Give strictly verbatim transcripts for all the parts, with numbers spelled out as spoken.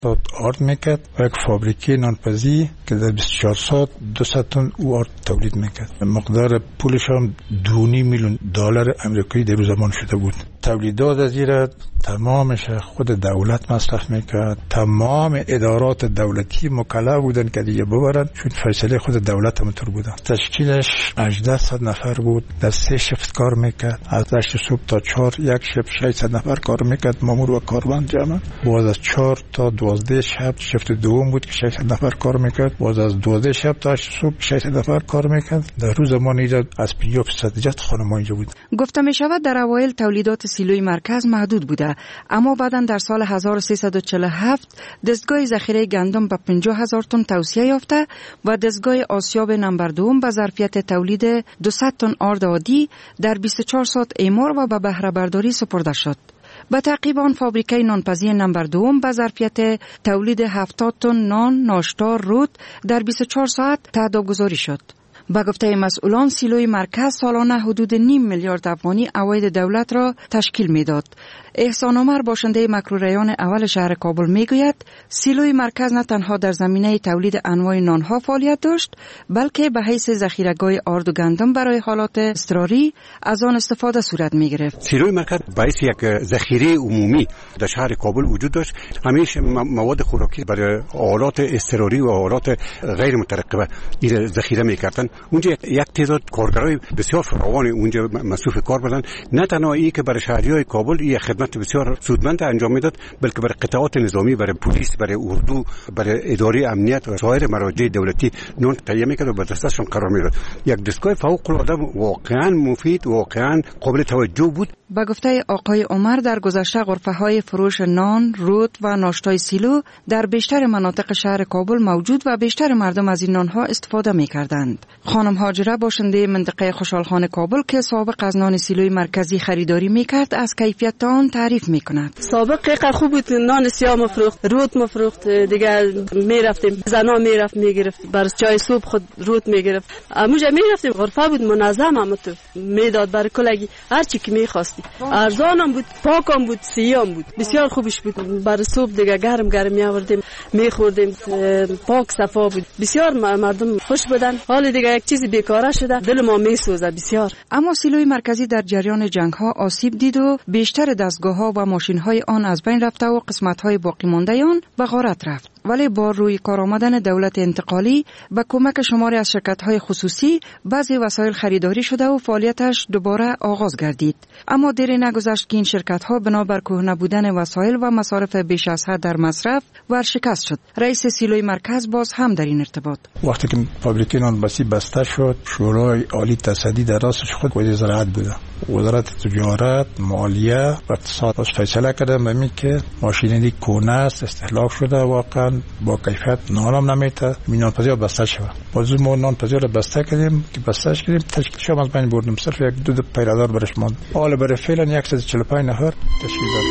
آرد میکرد و یک فابریکه نانپزی که در بیست و چهار ساعت دویست تن او آرد تولید میکرد. مقدار پولش هم دو میلیون دلار امریکایی در زمان شده بود. تولیدات از این تمامش خود دولت مصرف میکرد. تمام ادارات دولتی مکلف بودن که دیگه ببرن، چون فیصله خود دولت هم طور بودن. تشکیلش هجده نفر بود، در سه شفت کار میکرد. از هشت صبح تا چهار یک شب ششصد نفر کار میکرد، مامور و کارمند جمع. باز از چهار تا دوازده شب شفت دوم بود که ششصد نفر کار میکرد. باز از دوازده شب تا هشت صبح ششصد نفر کار میکرد. در روز زمان اینجا از پنجاه درصد جت خانم اینجا بود. گفته می شود در اوایل تولیدات سیلوی مرکز محدود بوده، اما بعداً در سال هزار و سیصد و چهل و هفت دستگاه ذخیره گندم به پنجاه هزار تن توسعه یافته و دستگاه آسیاب نمبر دوم به ظرفیت تولید دویست تن آرد عادی در بیست و چهار ساعت اعمار و به بهره برداری سپرده شد. به تعقیب آن فابریکه نانپزی نمبر دوم به ظرفیت تولید هفتاد تن نان، ناشتا، رود در بیست و چهار ساعت تهداب گذاری شد. با گفته مسئولان سیلوی مرکز سالانه حدود نیم میلیارد افغانی عواید دولت را تشکیل میداد. احسان عمر باشنده مکروریان اول شهر کابل میگوید سیلوی مرکز نه تنها در زمینه تولید انواع نانها فعالیت داشت، بلکه به حیث ذخیره‌گاه آرد و گندم برای حالات اضطراری از آن استفاده صورت میگرفت. سیلوی مرکز به حیث یک ذخیره عمومی در شهر کابل وجود داشت. همیشه مواد خوراکی برای حالات اضطراری و حالات غیر مترقبه این ذخیره میکردن. اونجا یک تعداد کارگرای بسیار فراوان اونجا مصروف کار بودند. نه تنها این که برای شهریای کابل این خدمت بسیار سودمند انجام میداد، بلکه برای قطعات نظامی، برای پلیس، برای اردو، برای اداره امنیت و سایر مراجع دولتی نان تهیه میکرد و به دستشون قرار میداد. یک دستگاه فوق العاده واقعا مفید، واقعا قابل توجه بود. با گفته آقای عمر در گذشته غرفه‌های فروش نان، رود و ناشتای سیلو در بیشتر مناطق شهر کابل موجود و بیشتر مردم از این نانها استفاده می‌کردند. خانم هاجره باشنده منطقه خوشحالخان کابل که سابق از نان سیلوی مرکزی خریداری می‌کرد از کیفیت آن تعریف می‌کند. سابق که خوب بود، نان سیاه مفروخت، رود مفروخت، دیگه می‌رفتیم زنا می‌رفت می‌گرفت، بر چای صبح خود رود می‌گرفت. اموجا می‌رفتیم غرفه بود منظم، هم تو میداد برای کلگی هر چی که می‌خواستی. ارزانم بود، پاکم بود، سیام بود، بسیار خوبش بود. برای صبح دیگه گرم گرم می‌آوردیم می‌خوردیم، پاک صفا بود. بسیار مردم خوش بودن. حال دیگه یک چیزی بیکاره شده، دل ما می‌سوزه بسیار. اما سیلوی مرکزی در جریان جنگ‌ها آسیب دید و بیشتر دستگاه‌ها و ماشین‌های آن از بین رفته و قسمت‌های باقی مانده آن به غارت رفت. ولی با روی کار آمدن دولت انتقالی با کمک شماری از شرکت‌های خصوصی بعضی وسایل خریداری شده و فعالیتش دوباره آغاز گردید. اما دیری نگذشت که این شرکت‌ها بنابر کهنه بودن وسایل و مصارف بیش از حد در مصرف ورشکست شد. رئیس سیلوی مرکز باز هم در این ارتباط وقتی که فابریکه نانپزی بسته شد، شورای عالی تصدی در راستش خود وزیر زراعت بوده. وزارت تجارت، مالیه و اقتصاد فیصله کرده ممی که ماشینی کهنه است، استهلاک شده، واقعا با کیفیت نانم نمیته، نانپزی ها بسته شد. باز ما نانپزی رو بسته کردیم که بستهش کردیم، تشکیلش هم از بین بردیم، صرف یک دو دو پیرادار برش ماند. حالا برای فعلا صد و چهل و پنج نفر تشکیل داد.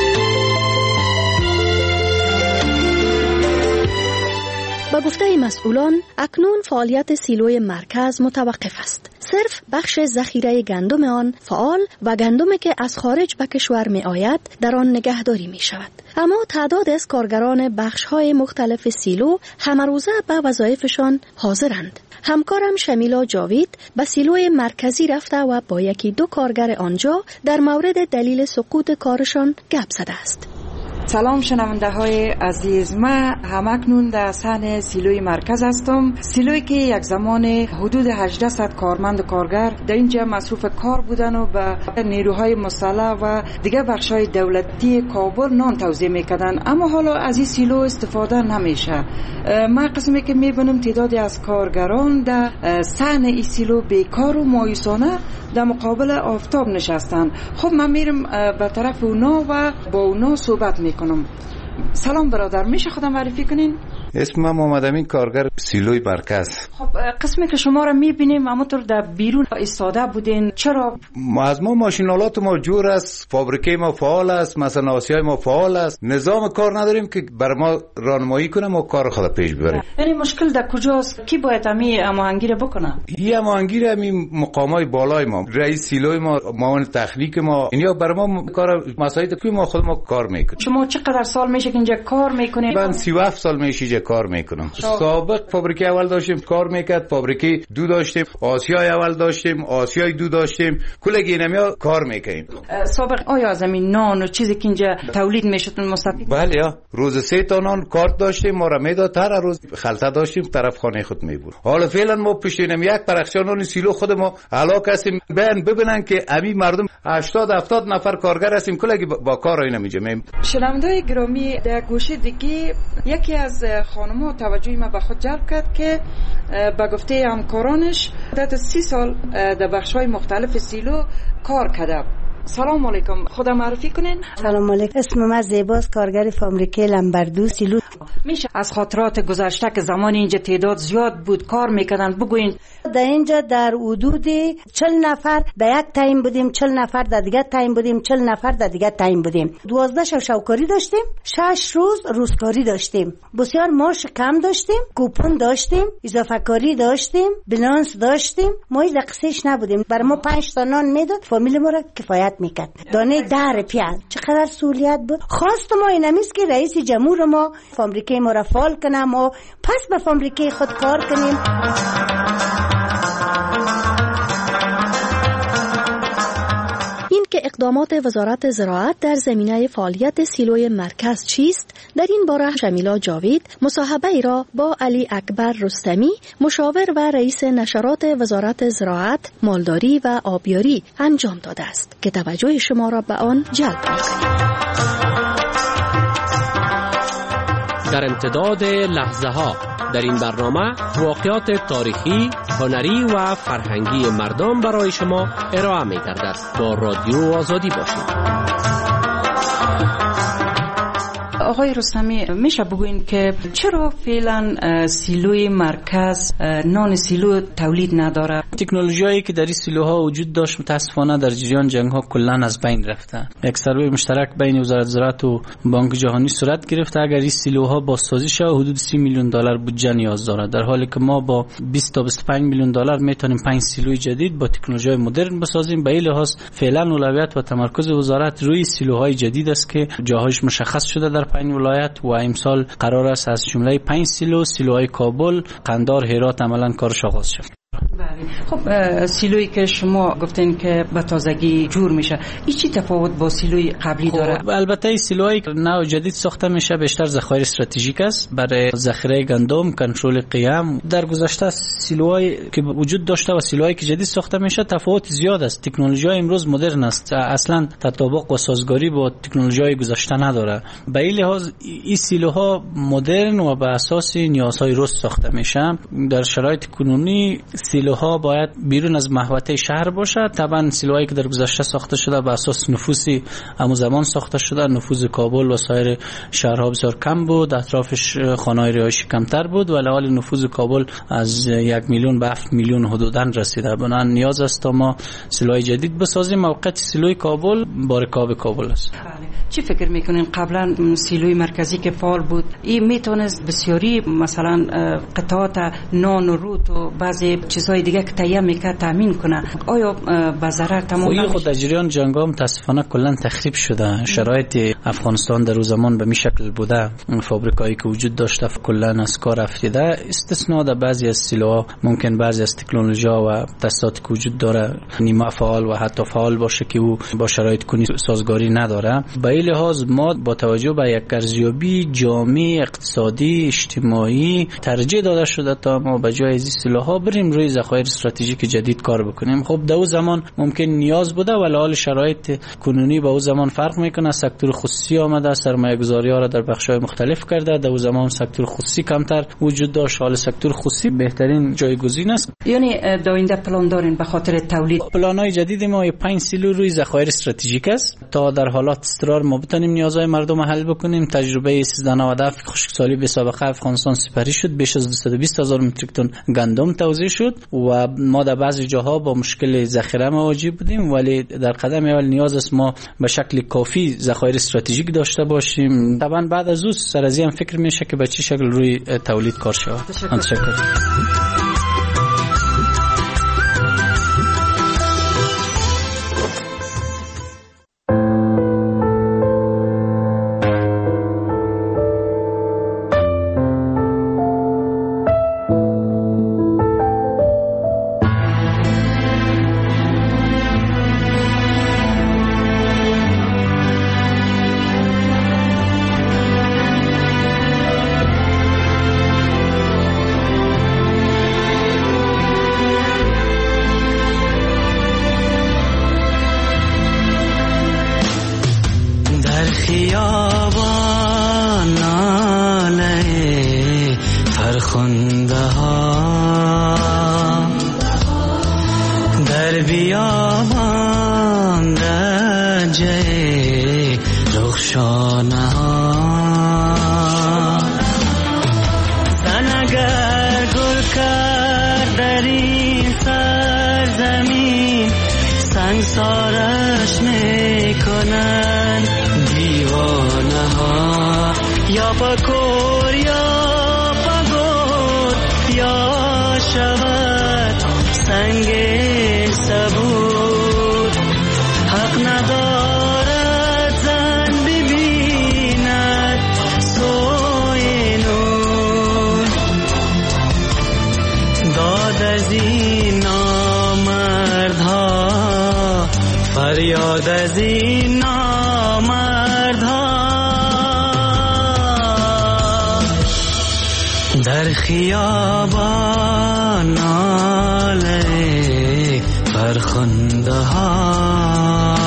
با گفته مسئولان اکنون فعالیت سیلوی مرکز متوقف است. صرف بخش ذخیره گندم آن فعال و گندمی که از خارج به کشور می آید در آن نگهداری می شود. اما تعداد از کارگران بخش های مختلف سیلو همه روزه به وظایفشان حاضرند. همکارم شمیلا جاوید به سیلوی مرکزی رفته و با یکی دو کارگر آنجا در مورد دلیل سقوط کارشان گپ زده است. سلام شنونده های عزیز، من همکنون در صحن سیلوی مرکز هستم. سیلوی که یک زمان حدود هجده کارمند و کارگر در اینجا مصروف کار بودن و به نیروهای مسلح و دیگه بخشای دولتی کابل نان توزیع میکردن، اما حالا از این سیلو استفاده نمیشه. من قسمی که میبینم تعدادی از کارگران در صحن این سیلو بیکار و مایوسانه در مقابل آفتاب نشستن. خب من میرم به طرف اونا و با اونا صحبت میکنم. سلام برادر، میشه خودم معرفی کنین؟ اسم من محمد امین، کارگر سیلوی مرکز. خب قسمی که شما را میبینیم همونطور در بیرون ایستاده بودین، چرا؟ ما از ما ماشینالات ما جور است، فابریکه ما فعال است، مثلا آسیای ما فعال است، نظام کار نداریم که بر ما راهنمایی کنه ما کار خود پیش ببریم. یعنی مشکل در کجاست؟ کی باید امی هماهنگی را بکنه؟ این هماهنگی را همین مقامای بالای ما، رئیس سیلوی ما، معاون تخنیک ما، اینا بر ما کار مسائل که ما خود ما کار میکنیم. شما چقدر سال میشه که اینجا کار میکنید؟ من سی و هفت سال میشه اینجا کار میکنم. سابق فابریکه اول داشتیم کار میکرد، فابریکه دو داشتیم، آسیای اول داشتیم، آسیای دو داشتیم، کلگی اینمیا کار میکنیم. سابق آیا از این نان و چیزی که اینجا تولید میشد مستفید؟ بله، روز سه تا نان کارت داشتیم، ما را میداد، هر روز خلطه داشتیم، طرف خانه خود میبرد. حالا فعلا ما پشتینم یک پرخشان نان سیلو خود ما علاق هستیم، ببین ببینن که امی مردم هشتاد هفتاد نفر کارگر هستیم، کلگی با کار اینا میجمیم. شنونده‌های گرامی، در گوشه دیگه یکی از خانم‌ها توجه ما به خود جلب کرد که به گفته همکارانش در سی سال در بخش‌های مختلف سیلو کار کرده. سلام علیکم، خدا معرفی کنین. سلام علیکم، اسم من زیباست، کارگر فابریکه لمبردو سیلو. میشه از خاطرات گذشته که زمان اینجا تعداد زیاد بود کار میکردن بگوین؟ در اینجا در حدود چهل نفر در یک تایم بودیم، چهل نفر در دیگه تایم بودیم، چهل نفر در دیگه تایم بودیم. دوازده شب شوکاری داشتیم، شش روز روزکاری داشتیم. بسیار معاش کم داشتیم، کوپن داشتیم، اضافه کاری داشتیم، بلانس داشتیم. ما هیچ قصهش نبودیم. برای ما پنج تا نان میداد، فامیل ما را کفایت میکرد. دانه در پیاز چقدر سهولت بود. خواست ما این است که رئیس جمهور ما فابریکه ما را فعال کنه، ما پس به فابریکه خود کار کنیم. این که اقدامات وزارت زراعت در زمینه فعالیت سیلوی مرکز چیست، در این باره شمیلا جاوید مصاحبه ای را با علی اکبر رستمی، مشاور و رئیس نشرات وزارت زراعت، مالداری و آبیاری انجام داده است که توجه شما را به آن جلب می‌کند. در امتداد لحظه ها در این برنامه واقعات تاریخی، هنری و فرهنگی مردم برای شما ارائه می گردد. با رادیو آزادی باشید. آقای رستمی، میشه بگوین که چرا فعلا سیلوی مرکز نان سیلو تولید نداره؟ تکنولوژیایی که در این سیلوها وجود داشت متاسفانه در جریان جنگ ها کلا از بین رفته. یک سروی مشترک بین وزارت زراعت و بانک جهانی صورت گرفته. اگر این سیلوها بازسازی شه حدود سی میلیون دلار بودجه نیاز داره، در حالی که ما با بیست تا بیست و پنج میلیون دلار میتونیم پنج سیلوی جدید با تکنولوژی مدرن بسازیم. به این لحاظ فعلا اولویت و تمرکز وزارت روی سیلوهای جدید است که جاهایش مشخص شده در پنج ولایت و امسال قرار است از جمله پنج سیلو سیلوهای کابل، قندار، هرات عملاً کارش آغاز شد. بله. خب سیلویی که شما گفتین که به تازگی جور میشه، این چی تفاوت با سیلوی قبلی داره؟ خب البته این سیلوهای نو جدید ساخته میشه بیشتر ذخایر استراتژیک است برای ذخیره گندم، کنترل قیام. در گذشته سیلوهایی که وجود داشته و سیلوهایی که جدید ساخته میشه تفاوت زیاد است. تکنولوژی امروز مدرن است، اصلا تطابق و سازگاری با تکنولوژی گذشته نداره. به این لحاظ این سیلوها مدرن و بر اساس نیازهای روز ساخته میشه. در شرایط کنونی سیلوها باید بیرون از محوطه شهر باشه. طبعا سیلوهایی که در گذشته ساخته شده بر اساس نفوسی همون زمان ساخته شده، نفوذ کابل و سایر شهرها بسیار کم بود، اطرافش خانه‌های رهایشی کمتر بود، ولی حال نفوذ کابل از یک میلیون به هفت میلیون حدوداً رسیده. بنابراین نیاز است تا ما سیلوهای جدید بسازیم. موقعیت سیلوی کابل بارکاب کابل است. بله. چی فکر میکنین قبلا سیلوی مرکزی که فعال بود این میتونست بسیاری مثلا قطعات نان و روت و بعضی چیزهای دیگه که تهیه میکرد تامین کنه، آیا به ضرر تمام نمیشه؟ خود در جریان جنگ ها متاسفانه کلا تخریب شده. شرایط افغانستان در اون زمان به می شکل بوده، فابریکایی که وجود داشته کلا از کار افتاده، استثنا در بعضی از سیلوها ممکن بعضی از تکنولوژی و تاسیساتی که وجود داره نیمه فعال و حتی فعال باشه که او با شرایط کنی سازگاری نداره. به این لحاظ ما با توجه به یک ارزیابی جامع اقتصادی اجتماعی ترجیح داده شده تا ما به جای از سیلوها بریم روی ذخایر استراتژیک جدید کار بکنیم. خب در اون زمان ممکن نیاز بوده ولی حال شرایط کنونی با اون زمان فرق میکنه. سکتور خصوصی آمده، سرمایه‌گذاری ها را در بخش‌های مختلف کرده. در اون زمان سکتور خصوصی کمتر وجود داشت، حال سکتور خصوصی بهترین جایگزین است. یعنی در آینده پلان دارین به خاطر تولید؟ پلان‌های جدید ما پنج سیلو روی ذخایر استراتژیک است تا در حالات اضطرار ما بتونیم نیازهای مردم رو حل بکنیم. تجربه سیزده نود و هفت خشکسالی به سابقه افغانستان سپری شد، بیش از دویست و بیست هزار متریک تن گندم توزیع شد و ما در بعضی جاها با مشکل ذخیره مواجه بودیم، ولی در قدم اول نیاز است ما به شکل کافی ذخایر استراتژیک داشته باشیم. طبعا بعد از اون سر از این فکر میشه که به چه شکل روی تولید کار شود. تشکر. فریاد از این نامردها در خیابان ناله فرخنده ها